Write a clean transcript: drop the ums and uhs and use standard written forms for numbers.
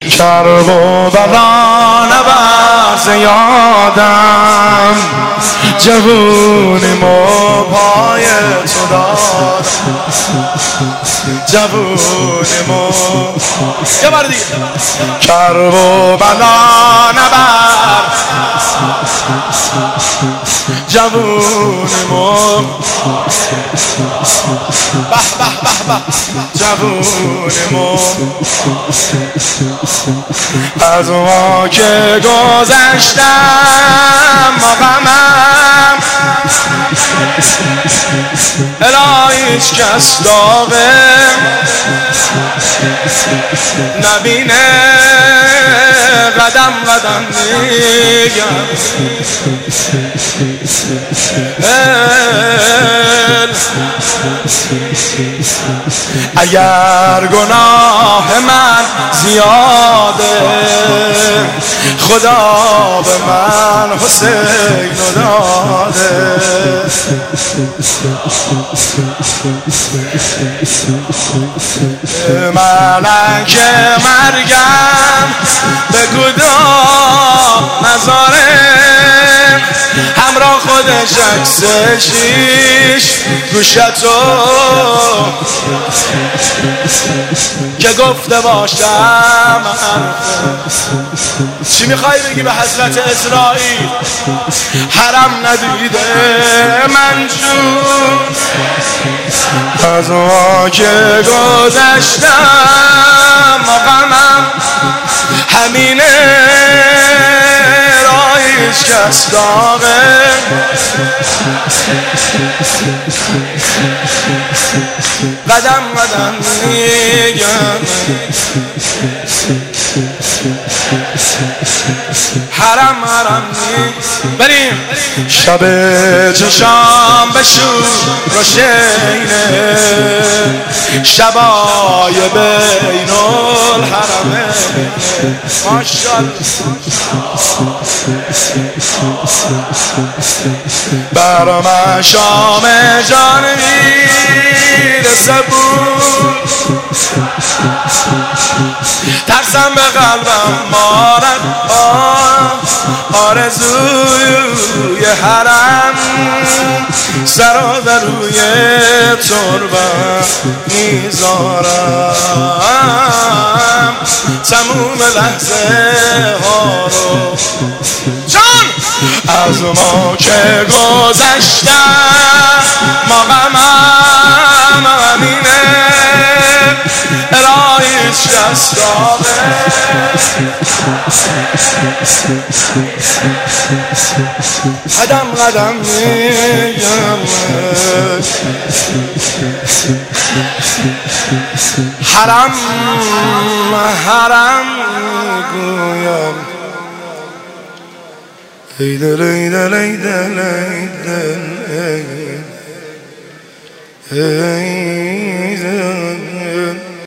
کربلا نبرز یادم جوونیم و پای تو دادم جوونیم و یه بار دیگه کربلا نبر جوونیم و به به به به جوونیم و از ما که گذشتم ما غمم الهی هیچ کس داغه نبینه قدم قدم میگم اگر گناه من زیاده خدا به من حسین داده ملک مرگم به کدام مزاره همراه خودش عکس شیش گوشتو که گفته باشم چی میخوای بگی به حضرت اسرائیل حرم ندیده من جون از ما که گذشتم غمم همینه هیچ کس داغه قدم قدم میگم حرم حرم بریم شب چشام بشور روشینه شبای بین الحرمه ماشاءالله بر مشام جان میرسه بود ترسم به قلبم مارد آرزوی حرم سر و در روی تربم میذارم تموم لحظه ها رو جان از ما که گذشتم ما غمم همینه الهی هیچ کس داغه قدم قدم میگم حرم حرم گویم ایدل ایدل ایدل ایدل